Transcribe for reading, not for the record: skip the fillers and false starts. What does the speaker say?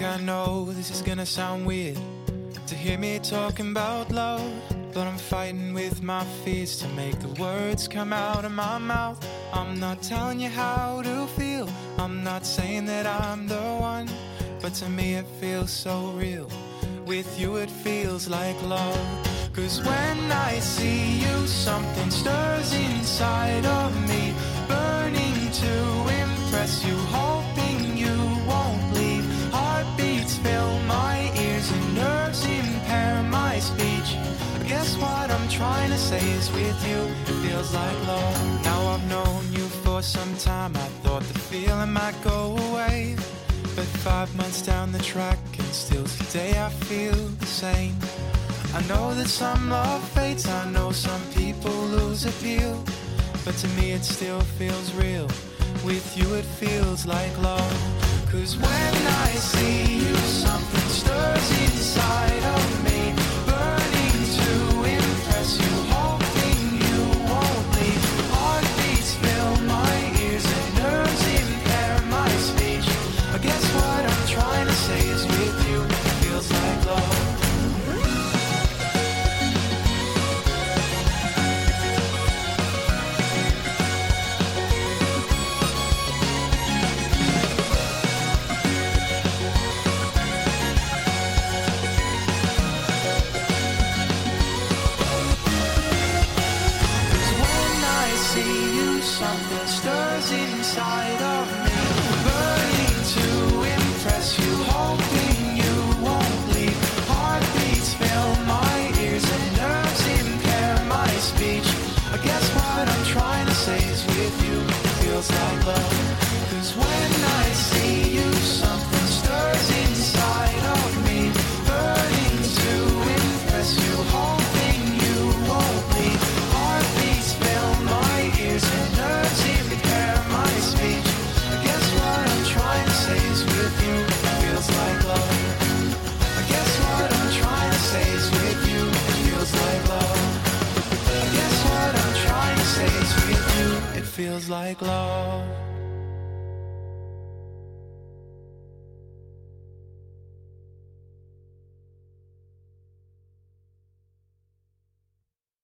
I know this is gonna sound weird to hear me talking about love, but I'm fighting with my fears to make the words come out of my mouth. I'm not telling you how to feel, I'm not saying that I'm the one, but to me it feels so real. With you it feels like love. 'Cause when I see you, something stirs inside of me, burning to impress you, hoping you won't leave. Heartbeats fill my ears and nerves impair my speech. I guess what I'm trying to say is with you, it feels like love. Now I've known you for some time, I thought the feeling might go away, but 5 months down the track and still today I feel the same. I know that some love fades, I know some people lose appeal, but to me it still feels real. With you it feels like love. 'Cause when I see you, something stirs inside of me, burning to impress you, hoping you won't leave. Heartbeats fill my ears and nerves impair my speech. I guess what I'm trying to say is with you, it feels like love. Something stirs inside of me, burning to impress you, hoping you won't leave. Heartbeats fill my ears and nerves impair my speech. I guess what I'm trying to say is with you, it feels like love. 'Cause when I see you, something stirs inside of me, burning to impress you, hoping you won't leave. Heartbeats fill my ears and nerves impair my speech. I guess what I'm trying to say is with you, it feels like love. I guess what I'm trying to say is with you, it feels like love. I guess what I'm trying to say is with you, it feels like love.